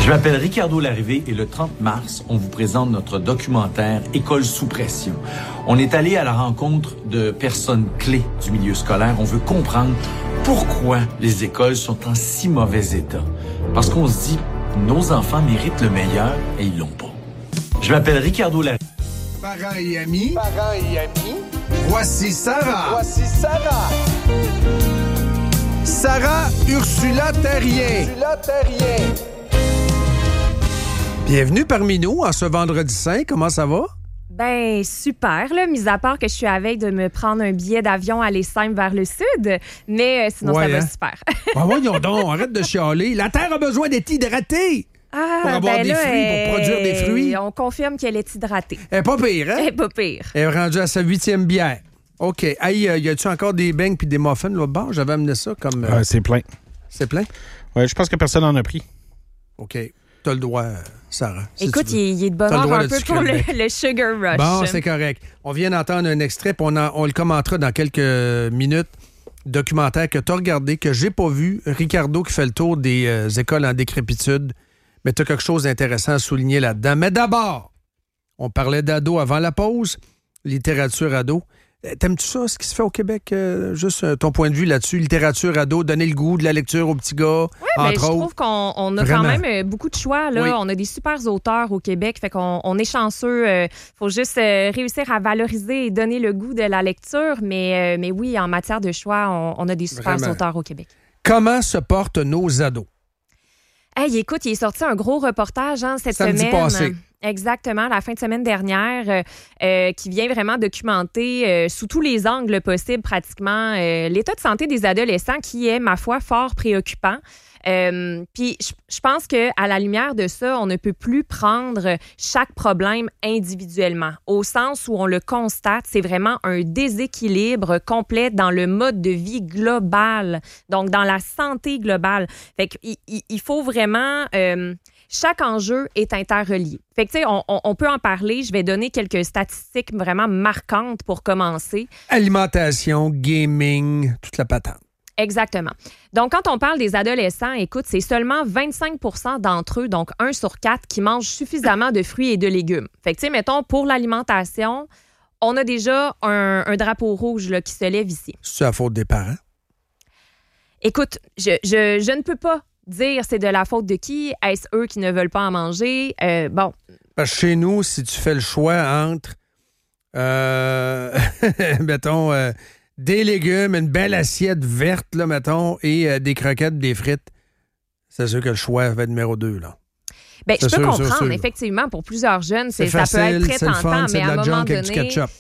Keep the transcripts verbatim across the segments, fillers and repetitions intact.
Je m'appelle Ricardo Larrivé et le trente mars, on vous présente notre documentaire « École sous pression ». On est allé à la rencontre de personnes clés du milieu scolaire. On veut comprendre pourquoi les écoles sont en si mauvais état. Parce qu'on se dit, nos enfants méritent le meilleur et ils l'ont pas. Je m'appelle Ricardo Larrivé. Parents et amis. Parents et amis. Voici Sarah. Voici Sarah. Sarah Ursula Terrien. Ursula Terrien. Bienvenue parmi nous en ce vendredi saint. Comment ça va? Ben super, là, mis à part que je suis à veille de me prendre un billet d'avion aller simple vers le sud, mais euh, sinon ouais, ça va hein? super. Ah voyons donc, arrête de chialer. La terre a besoin d'être hydratée Ah, pour avoir ben des là, fruits, pour produire des fruits. On confirme qu'elle est hydratée. Elle est pas pire, hein? Elle est pas pire. Elle est rendue à sa huitième bière. OK. Hey, euh, y a-tu encore des beignes puis des muffins là bas? J'avais amené ça comme... Euh... Euh, c'est plein. C'est plein? Oui, je pense que personne n'en a pris. OK. T'as le droit, Sarah. Si Écoute, il, il est de bonne heure un peu pour le, le sugar rush. Bon, c'est correct. On vient d'entendre un extrait, puis on, en- on le commentera dans quelques minutes. Documentaire que tu as regardé, que j'ai pas vu. Ricardo qui fait le tour des euh, écoles en décrépitude. Mais tu as quelque chose d'intéressant à souligner là-dedans. Mais d'abord, on parlait d'ado avant la pause. Littérature ado. Euh, T'aimes-tu ça, ce qui se fait au Québec? Euh, juste euh, ton point de vue là-dessus. Littérature ado, donner le goût de la lecture aux petits gars, Oui, mais entre je autres. trouve qu'on on a Vraiment. quand même euh, beaucoup de choix. Là. Oui. On a des super auteurs au Québec. Fait qu'on on est chanceux. Il faut juste euh, réussir à valoriser et donner le goût de la lecture. Mais, euh, mais oui, en matière de choix, on, on a des super Vraiment. auteurs au Québec. Comment se portent nos ados? Hey, écoute, il est sorti un gros reportage hein, cette Samedi semaine. passé. Exactement, la fin de semaine dernière, euh, euh, qui vient vraiment documenter euh, sous tous les angles possibles pratiquement euh, l'état de santé des adolescents qui est, ma foi, fort préoccupant. Euh, Puis je je pense qu'à la lumière de ça, on ne peut plus prendre chaque problème individuellement. Au sens où on le constate, c'est vraiment un déséquilibre complet dans le mode de vie global, donc dans la santé globale. Fait qu'il il, il faut vraiment... Euh, chaque enjeu est interrelié. Fait que, tu sais, on, on, on peut en parler. Je vais donner quelques statistiques vraiment marquantes pour commencer. Alimentation, gaming, toute la patente. Exactement. Donc, quand on parle des adolescents, écoute, c'est seulement vingt-cinq pour cent d'entre eux, donc un sur quatre, qui mangent suffisamment de fruits et de légumes. Fait que, tu sais, mettons, pour l'alimentation, on a déjà un, un drapeau rouge là, qui se lève ici. C'est la faute des parents? Écoute, je, je, je ne peux pas dire c'est de la faute de qui. Est-ce eux qui ne veulent pas en manger? Euh, bon. Parce que chez nous, si tu fais le choix entre, euh, mettons, euh, des légumes, une belle assiette verte, là, mettons, et euh, des croquettes, des frites, c'est sûr que le choix va être numéro deux, là. Bien, je C'est peux sûr, comprendre, c'est sûr. effectivement, pour plusieurs jeunes, c'est, C'est ça peut être facile, très c'est le tentant, fun, mais c'est de à un la moment junk avec du donné, ketchup.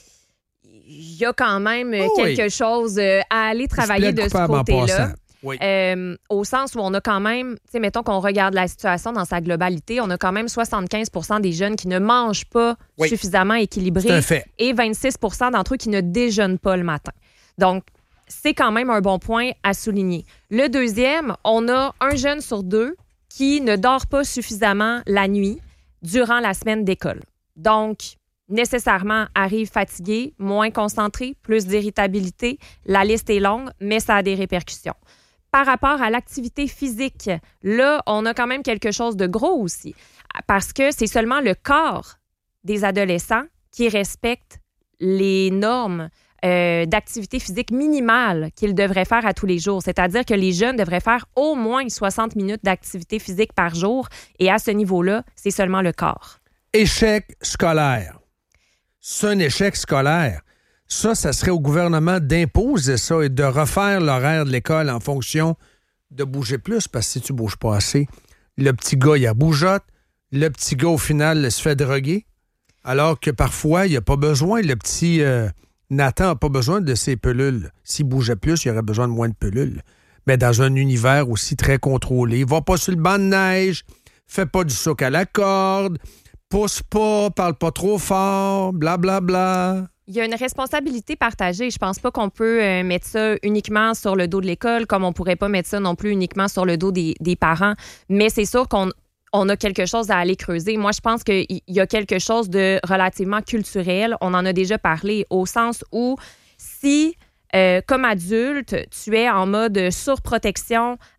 il y a quand même euh, Oh oui. quelque chose euh, à aller travailler Je plaide de ce coupable en côté-là. passant. Oui. Euh, au sens où on a quand même, tu sais, mettons qu'on regarde la situation dans sa globalité, on a quand même soixante-quinze pour cent des jeunes qui ne mangent pas Oui. suffisamment équilibré C'est un fait. et vingt-six pour cent d'entre eux qui ne déjeunent pas le matin. Donc, c'est quand même un bon point à souligner. Le deuxième, on a un jeune sur deux qui ne dort pas suffisamment la nuit durant la semaine d'école. Donc, nécessairement arrive fatigué, moins concentré, plus d'irritabilité. La liste est longue, mais ça a des répercussions. Par rapport à l'activité physique, là, on a quand même quelque chose de gros aussi, parce que c'est seulement le corps des adolescents qui respecte les normes euh, d'activité physique minimale qu'ils devraient faire à tous les jours. C'est-à-dire que les jeunes devraient faire au moins soixante minutes d'activité physique par jour, et à ce niveau-là, c'est seulement le corps. Échec scolaire. C'est un échec scolaire. Ça, ça serait au gouvernement d'imposer ça et de refaire l'horaire de l'école en fonction de bouger plus, parce que si tu bouges pas assez, le petit gars, il a bougeotte, le petit gars, au final, se fait droguer, alors que parfois, il n'y a pas besoin, le petit euh, Nathan n'a pas besoin de ses pilules. S'il bougeait plus, il aurait besoin de moins de pilules. Mais dans un univers aussi très contrôlé, va pas sur le banc de neige, fais pas du souk à la corde, pousse pas, parle pas trop fort, blablabla. Bla, bla. Il y a une responsabilité partagée. Je pense pas qu'on peut euh, mettre ça uniquement sur le dos de l'école, comme on pourrait pas mettre ça non plus uniquement sur le dos des, des parents. Mais c'est sûr qu'on on a quelque chose à aller creuser. Moi, je pense qu'il y a quelque chose de relativement culturel. On en a déjà parlé, au sens où si, euh, comme adulte, tu es en mode surprotection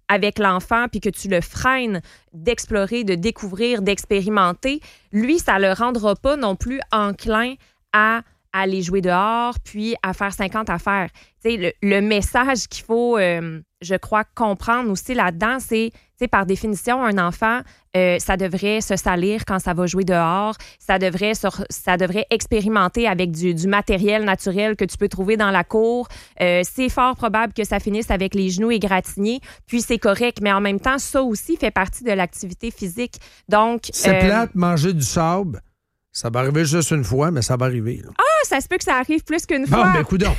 avec l'enfant puis que tu le freines d'explorer, de découvrir, d'expérimenter, lui, ça le rendra pas non plus enclin à aller jouer dehors puis à faire cinquante affaires. Tu sais, le, le message qu'il faut, euh, je crois, comprendre aussi là-dedans, c'est, tu sais, par définition, un enfant, euh, ça devrait se salir quand ça va jouer dehors, ça devrait, se, ça devrait expérimenter avec du, du matériel naturel que tu peux trouver dans la cour. Euh, c'est fort probable que ça finisse avec les genoux égratignés, puis c'est correct, mais en même temps, ça aussi fait partie de l'activité physique. Donc, c'est euh, plate, manger du sable. Ça va arriver juste une fois, mais ça va arriver. Là. Ah, ça se peut que ça arrive plus qu'une bon, fois. Bon, ben, coudonc.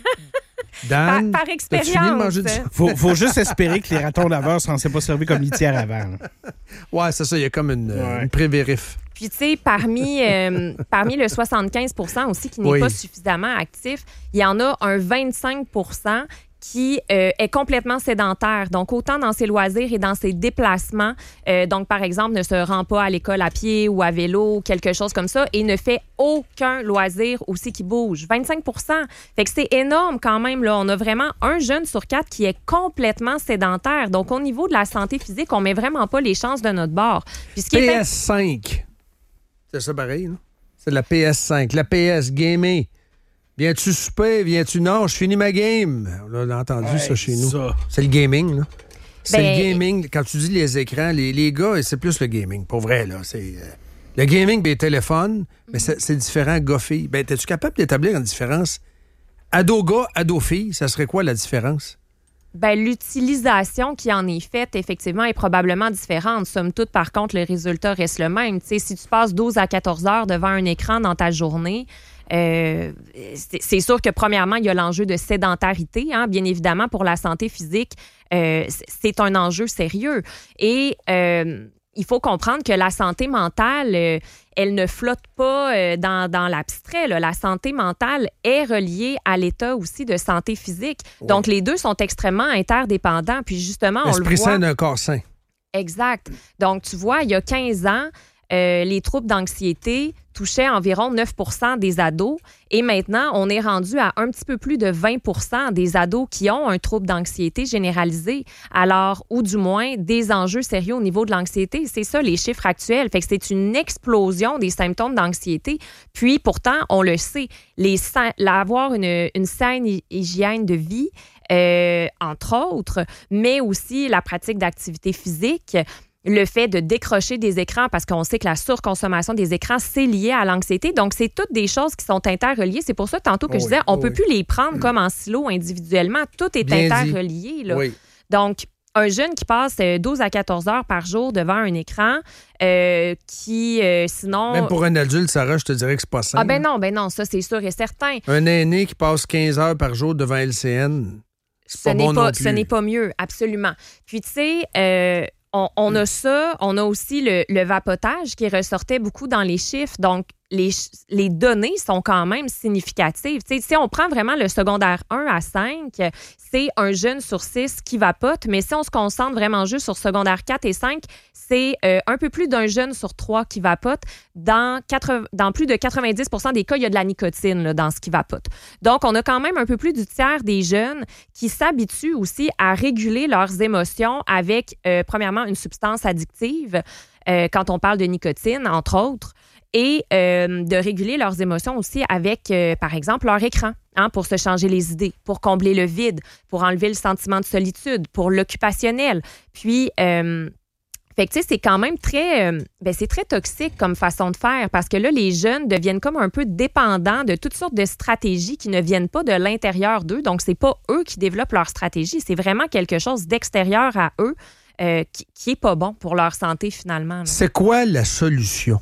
Dan, par, par expérience. T'as-tu fini de manger du... faut, faut juste espérer que les ratons laveurs ne s'en sont pas servis comme litière avant. Là. Ouais, c'est ça. Il y a comme une, ouais. une pré-vérif. Puis, tu sais, parmi, euh, parmi le soixante-quinze pour cent aussi qui n'est oui. pas suffisamment actif, il y en a un vingt-cinq pour cent qui euh, est complètement sédentaire. Donc, autant dans ses loisirs et dans ses déplacements. Euh, donc, par exemple, ne se rend pas à l'école à pied ou à vélo, quelque chose comme ça, et ne fait aucun loisir aussi qui bouge. vingt-cinq pour cent. Fait que c'est énorme quand même. Là. On a vraiment un jeune sur quatre qui est complètement sédentaire. Donc, au niveau de la santé physique, on met vraiment pas les chances de notre bord. Puis, ce qui P est... S cinq. C'est ça pareil, là? C'est de la P S cinq. La P S, gamer. Viens-tu souper? Viens-tu? Non, je finis ma game. On a entendu ouais, ça chez nous. Ça. C'est le gaming, là. C'est ben... le gaming. Quand tu dis les écrans, les, les gars, c'est plus le gaming. Pour vrai, là. C'est, euh, le gaming, ben, téléphone, mais c'est, c'est différent gars-fille. Ben, es-tu capable d'établir une différence? Ado-gars, ado-fille, ça serait quoi la différence? Ben, l'utilisation qui en est faite, effectivement, est probablement différente. Somme toute, par contre, le résultat reste le même. T'sais, si tu passes douze à quatorze heures devant un écran dans ta journée, euh, c'est, c'est sûr que, premièrement, il y a l'enjeu de sédentarité, hein, bien évidemment, pour la santé physique. Euh, c'est un enjeu sérieux. Et... Euh, il faut comprendre que la santé mentale, euh, elle ne flotte pas euh, dans, dans l'abstrait. Là. La santé mentale est reliée à l'état aussi de santé physique. Oui. Donc, les deux sont extrêmement interdépendants. Puis justement, on le voit... L'esprit sain d'un corps sain. Exact. Donc, tu vois, il y a quinze ans, euh, les troubles d'anxiété touchaient environ neuf pour cent des ados. Et maintenant, on est rendu à un petit peu plus de vingt pour cent des ados qui ont un trouble d'anxiété généralisé. Alors, ou du moins, des enjeux sérieux au niveau de l'anxiété. C'est ça, les chiffres actuels. Fait que c'est une explosion des symptômes d'anxiété. Puis, pourtant, on le sait, les, avoir une, une saine hygiène de vie, euh, entre autres, mais aussi la pratique d'activité physique, le fait de décrocher des écrans, parce qu'on sait que la surconsommation des écrans, c'est lié à l'anxiété. Donc, c'est toutes des choses qui sont interreliées. C'est pour ça, tantôt, que oh je disais, oui, on ne oh peut oui. plus les prendre comme en silo individuellement. Tout est Bien interrelié. Là. Oui. Donc, un jeune qui passe douze à quatorze heures par jour devant un écran, euh, qui, euh, sinon... Même pour un adulte, Sarah, je te dirais que c'est pas ça. Ah ben non, ben non, ça, c'est sûr et certain. Un aîné qui passe quinze heures par jour devant L C N, c'est ce pas bon pas, non plus. Ce n'est pas mieux, absolument. Puis, tu sais... Euh, On, on a ça, on a aussi le, le vapotage qui ressortait beaucoup dans les chiffres. Donc, les, les données sont quand même significatives. T'sais, si on prend vraiment le secondaire un à cinq, c'est un jeune sur six qui vapote. Mais si on se concentre vraiment juste sur secondaire quatre et cinq, c'est euh, un peu plus d'un jeune sur trois qui vapote. Dans, quatre, dans plus de quatre-vingt-dix pour cent des cas, il y a de la nicotine là, dans ce qui vapote. Donc, on a quand même un peu plus du tiers des jeunes qui s'habituent aussi à réguler leurs émotions avec, euh, premièrement, une substance addictive, euh, quand on parle de nicotine, entre autres, et euh, de réguler leurs émotions aussi avec, euh, par exemple, leur écran, hein, pour se changer les idées, pour combler le vide, pour enlever le sentiment de solitude, pour l'occupationnel. Puis... Euh, Fait que, tu sais, c'est quand même très, euh, ben, c'est très toxique comme façon de faire parce que là, les jeunes deviennent comme un peu dépendants de toutes sortes de stratégies qui ne viennent pas de l'intérieur d'eux. Donc, c'est pas eux qui développent leur stratégie. C'est vraiment quelque chose d'extérieur à eux euh, qui, qui est pas bon pour leur santé, finalement. Là. C'est quoi la solution?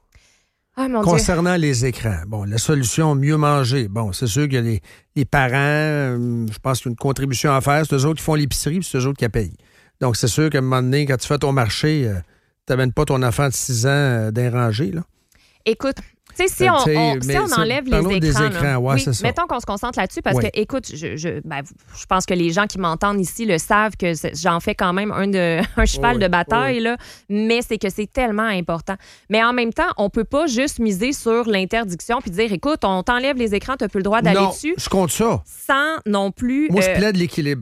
Ah, mon Concernant Dieu. les écrans, bon, la solution, mieux manger. Bon, c'est sûr qu'il y a les, les parents, euh, je pense qu'il y a une contribution à faire. C'est eux autres qui font l'épicerie, puis c'est eux autres qui la payent. Donc, c'est sûr qu'à un moment donné, quand tu fais ton marché, euh, tu n'amènes pas ton enfant de six ans euh, d'un rangé, là. Écoute, tu sais, si, on, on, si on enlève les écrans, des écrans là, ouais, oui, c'est ça. mettons qu'on se concentre là-dessus parce oui. que, écoute, je, je, ben, je pense que les gens qui m'entendent ici le savent que j'en fais quand même un, de, un cheval oui, de bataille, oui. là, mais c'est que c'est tellement important. Mais en même temps, on ne peut pas juste miser sur l'interdiction puis dire, écoute, on t'enlève les écrans, tu n'as plus le droit d'aller non, dessus. je compte ça. Sans non plus... Moi, je euh, plaide l'équilibre.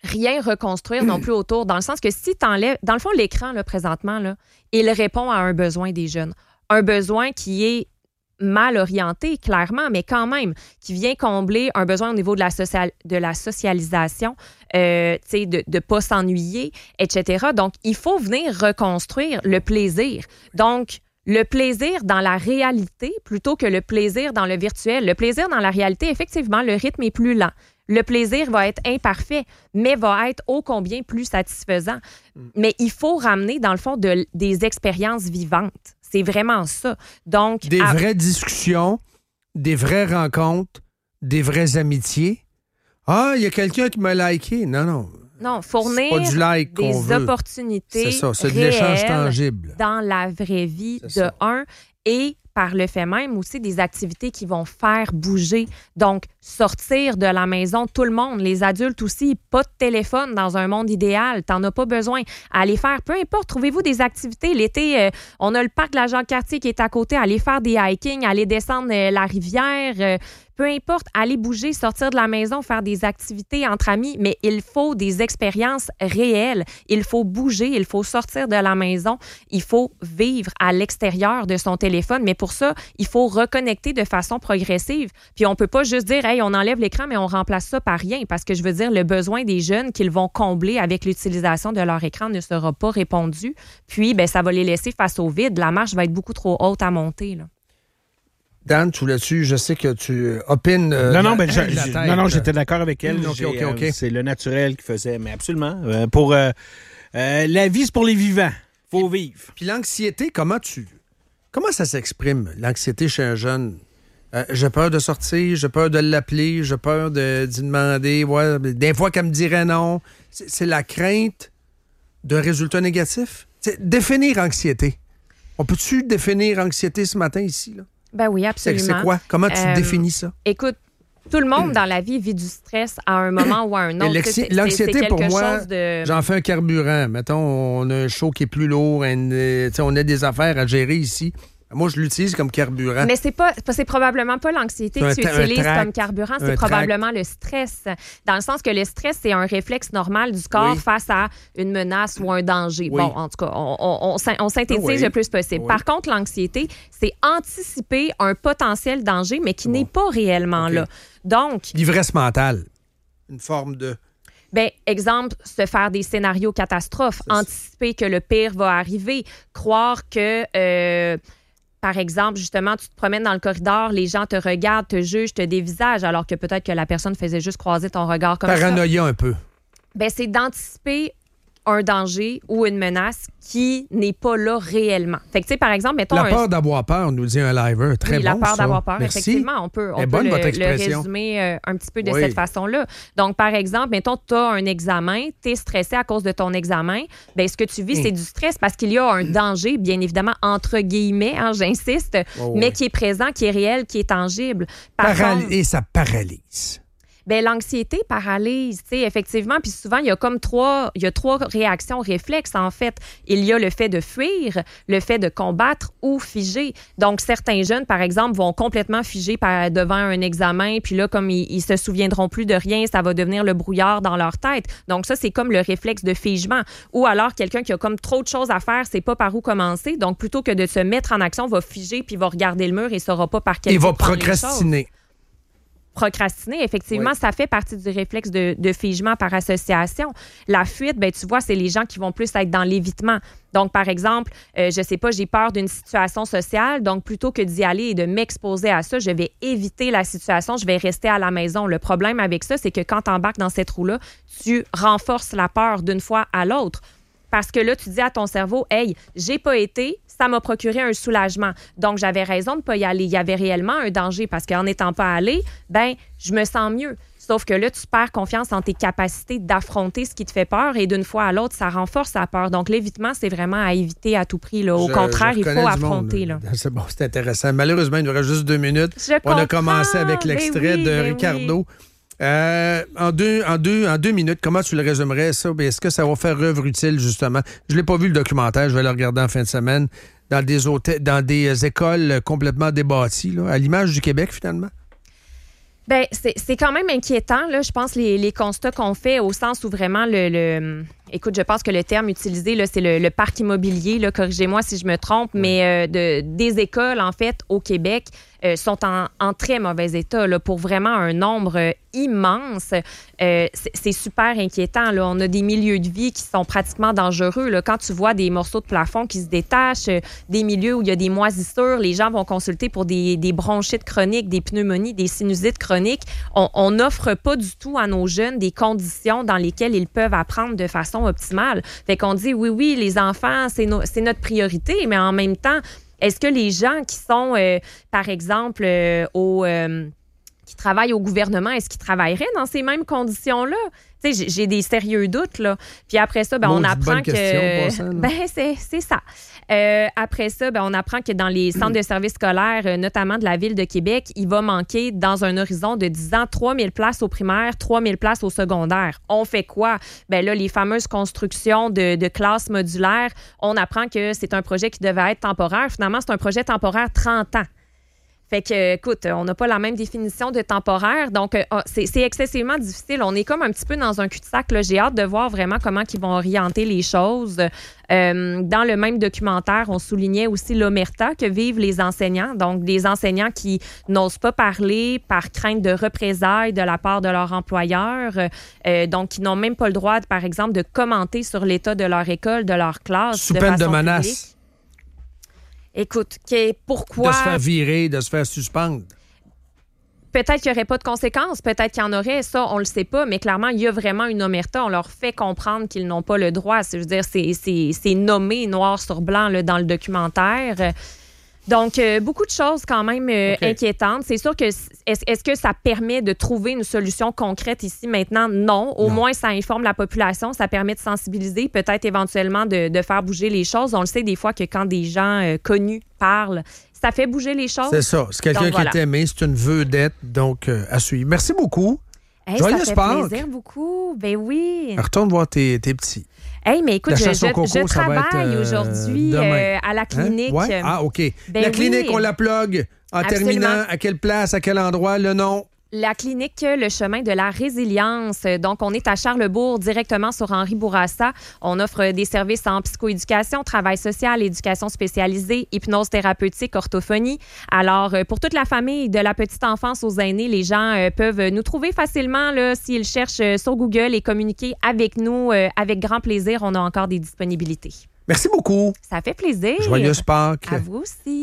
rien reconstruire non plus autour, dans le sens que si tu enlèves... Dans le fond, l'écran, là, présentement, là, il répond à un besoin des jeunes. Un besoin qui est mal orienté, clairement, mais quand même, qui vient combler un besoin au niveau de la, social, de la socialisation, euh, tu sais, de ne pas s'ennuyer, et cetera. Donc, il faut venir reconstruire le plaisir. Donc, le plaisir dans la réalité plutôt que le plaisir dans le virtuel. Le plaisir dans la réalité, effectivement, le rythme est plus lent. Le plaisir va être imparfait, mais va être ô combien plus satisfaisant. Mm. Mais il faut ramener, dans le fond, de, des expériences vivantes. C'est vraiment ça. Donc, des à... vraies discussions, des vraies rencontres, des vraies amitiés. Ah, il y a quelqu'un qui m'a liké. Non, non. Non, fournir pas du like des veut. opportunités c'est ça, c'est de l'échange tangible dans la vraie vie, c'est de ça. un, et par le fait même aussi des activités qui vont faire bouger. Donc, sortir de la maison, tout le monde, les adultes aussi, pas de téléphone dans un monde idéal, t'en as pas besoin. Aller faire, peu importe, trouvez-vous des activités. L'été, euh, on a le parc de la Jacques-Cartier qui est à côté, aller faire des hiking, aller descendre euh, la rivière, euh, peu importe, aller bouger, sortir de la maison, faire des activités entre amis, mais il faut des expériences réelles. Il faut bouger, il faut sortir de la maison, il faut vivre à l'extérieur de son téléphone, mais pour ça, il faut reconnecter de façon progressive. Puis on peut pas juste dire, hey, on enlève l'écran, mais on remplace ça par rien, parce que je veux dire, le besoin des jeunes qu'ils vont combler avec l'utilisation de leur écran ne sera pas répondu. Puis, ben, ça va les laisser face au vide. La marche va être beaucoup trop haute à monter, là. Dan, tu là-dessus, je sais que tu opines. Euh, non, non, la, ben, je, la je, tête, non, non, j'étais d'accord avec elle. Mmh, okay, okay, okay. Euh, c'est le naturel qui faisait, mais absolument. Euh, pour euh, euh, la vie, c'est pour les vivants. Faut puis, vivre. Puis l'anxiété, comment tu, comment ça s'exprime l'anxiété chez un jeune? Euh, j'ai peur de sortir, j'ai peur de l'appeler, j'ai peur de d'y demander. Ouais, des fois qu'elle me dirait non. C'est, c'est la crainte d'un résultat négatif. C'est définir anxiété. On peut-tu définir anxiété ce matin ici là? Ben oui, absolument. C'est, c'est quoi? Comment tu euh, définis ça? Écoute, tout le monde dans la vie vit du stress à un moment ou à un autre. C'est, l'anxiété, c'est pour moi, de... j'en fais un carburant. Mettons, on a un show qui est plus lourd, une, on a des affaires à gérer ici. Moi, je l'utilise comme carburant. Mais c'est pas, c'est probablement pas l'anxiété que tu utilises comme carburant, c'est probablement le stress. Dans le sens que le stress, c'est un réflexe normal du corps oui. face à une menace ou un danger. Oui. Bon, en tout cas, on, on, on synthétise oui. le plus possible. Oui. Par contre, l'anxiété, c'est anticiper un potentiel danger, mais qui bon. n'est pas réellement okay. là. Donc... L'ivresse mentale. Une forme de... Ben, exemple, se faire des scénarios catastrophes, c'est anticiper ça. Que le pire va arriver, croire que... Euh, Par exemple, justement, tu te promènes dans le corridor, les gens te regardent, te jugent, te dévisagent, alors que peut-être que la personne faisait juste croiser ton regard comme Paranoïa ça. Paranoïa un peu. Ben, c'est d'anticiper un danger ou une menace qui n'est pas là réellement. Fait que, tu sais, par exemple, mettons... La peur un... d'avoir peur, nous dit un liver. Très oui, bon, la peur ça. d'avoir peur, Merci. effectivement. On peut, on peut bonne, le, votre le résumer euh, un petit peu de oui. cette façon-là. Donc, par exemple, mettons, tu as un examen, tu es stressé à cause de ton examen. Bien, ce que tu vis, mmh. c'est du stress parce qu'il y a un danger, bien évidemment, entre guillemets, hein, j'insiste, oh, mais oui. qui est présent, qui est réel, qui est tangible. Par Paral- contre, et ça paralyse. Bien, l'anxiété paralyse, tu sais, effectivement. Puis souvent, il y a comme trois, il y a trois réactions réflexes, en fait. Il y a le fait de fuir, le fait de combattre ou figer. Donc, certains jeunes, par exemple, vont complètement figer par, devant un examen. Puis là, comme ils, ils se souviendront plus de rien, ça va devenir le brouillard dans leur tête. Donc, ça, c'est comme le réflexe de figement. Ou alors, quelqu'un qui a comme trop de choses à faire, sait pas par où commencer. Donc, plutôt que de se mettre en action, va figer puis va regarder le mur et saura pas par quel bout prendre les choses. Il va procrastiner. Procrastiner, effectivement, oui. ça fait partie du réflexe de, de figement par association. La fuite, ben tu vois, c'est les gens qui vont plus être dans l'évitement. Donc, par exemple, euh, je sais pas, j'ai peur d'une situation sociale, donc plutôt que d'y aller et de m'exposer à ça, je vais éviter la situation, je vais rester à la maison. Le problème avec ça, c'est que quand tu embarques dans cette roue-là, tu renforces la peur d'une fois à l'autre. Parce que là, tu dis à ton cerveau, « Hey, j'ai pas été, ça m'a procuré un soulagement. Donc, j'avais raison de pas y aller. Il y avait réellement un danger parce qu'en n'étant pas allé, ben, je me sens mieux. » Sauf que là, tu perds confiance en tes capacités d'affronter ce qui te fait peur et d'une fois à l'autre, ça renforce la peur. Donc, l'évitement, c'est vraiment à éviter à tout prix. Là. Au je, contraire, je il faut affronter. Là. C'est bon, c'est intéressant. Malheureusement, il nous reste juste deux minutes. Je On a commencé avec l'extrait oui, de Ricardo. Oui. Euh, en, deux, en, deux, en deux minutes, comment tu le résumerais, ça? Est-ce que ça va faire œuvre utile, justement? Je ne l'ai pas vu, le documentaire. Je vais le regarder en fin de semaine dans des, hôtels, dans des écoles complètement débâties, là, à l'image du Québec, finalement. Bien, c'est, c'est quand même inquiétant, là, je pense, les, les constats qu'on fait, au sens où vraiment le... le écoute, je pense que le terme utilisé, là, c'est le, le parc immobilier, là, corrigez-moi si je me trompe, oui. mais euh, de, des écoles, en fait, au Québec, euh, sont en, en très mauvais état, là, pour vraiment un nombre euh, immense. Euh, c'est, c'est super inquiétant, là. On a des milieux de vie qui sont pratiquement dangereux, là. Quand tu vois des morceaux de plafond qui se détachent, euh, des milieux où il y a des moisissures, les gens vont consulter pour des, des bronchites chroniques, des pneumonies, des sinusites chroniques. On n'offre pas du tout à nos jeunes des conditions dans lesquelles ils peuvent apprendre de façon optimale. Fait qu'on dit, oui, oui, les enfants, c'est, no- c'est notre priorité, mais en même temps, est-ce que les gens qui sont, euh, par exemple, euh, au... Euh, qui travaillent au gouvernement, est-ce qu'ils travailleraient dans ces mêmes conditions-là? Tu sais, j'ai, j'ai des sérieux doutes, là. Puis après ça, ben, on apprend que... Question, ben, c'est, c'est ça. Euh, après ça, ben, on apprend que dans les centres de services scolaires, euh, notamment de la Ville de Québec, il va manquer, dans un horizon de dix ans, trois mille places au primaire, trois mille places au secondaire. On fait quoi? Ben là, les fameuses constructions de, de classes modulaires, on apprend que c'est un projet qui devait être temporaire. Finalement, c'est un projet temporaire trente ans. Fait que, écoute, on n'a pas la même définition de temporaire, donc euh, c'est, c'est excessivement difficile. On est comme un petit peu dans un cul-de-sac, là. J'ai hâte de voir vraiment comment ils vont orienter les choses. Euh, dans le même documentaire, on soulignait aussi l'omerta que vivent les enseignants, donc des enseignants qui n'osent pas parler par crainte de représailles de la part de leur employeur, euh, donc qui n'ont même pas le droit, par exemple, de commenter sur l'état de leur école, de leur classe. Sous de peine façon de menace. publique. Écoute, pourquoi... De se faire virer, de se faire suspendre. Peut-être qu'il n'y aurait pas de conséquences, peut-être qu'il y en aurait, ça, on ne le sait pas, mais clairement, il y a vraiment une omerta. On leur fait comprendre qu'ils n'ont pas le droit. C'est, je veux dire, c'est, c'est, c'est nommé noir sur blanc là, dans le documentaire. Donc, euh, beaucoup de choses quand même euh, okay. inquiétantes. C'est sûr que est-ce, est-ce que ça permet de trouver une solution concrète ici maintenant? Non. Au non. moins, ça informe la population, ça permet de sensibiliser, peut-être éventuellement de, de faire bouger les choses. On le sait des fois que quand des gens euh, connus parlent, ça fait bouger les choses. C'est ça. C'est quelqu'un donc, qui voilà. est aimé, c'est une vedette, donc euh, à suivre. Merci beaucoup. Hey, Joyeux ça fait Pâques. plaisir beaucoup. Ben oui. Retourne voir tes, tes petits. Hey, mais écoute, je, je, coco, je travaille être, euh, aujourd'hui euh, à la clinique. Hein? Ouais? Ah, OK. Ben la clinique, oui. on la plug en Absolument. terminant. À quelle place, à quel endroit, le nom? La clinique Le Chemin de la Résilience. Donc, on est à Charlesbourg, directement sur Henri Bourassa. On offre des services en psychoéducation, travail social, éducation spécialisée, hypnose thérapeutique, orthophonie. Alors, pour toute la famille, de la petite enfance aux aînés, les gens euh, peuvent nous trouver facilement là, s'ils cherchent euh, sur Google et communiquer avec nous euh, avec grand plaisir. On a encore des disponibilités. Merci beaucoup. Ça fait plaisir. Joyeuse Pâques. À vous aussi.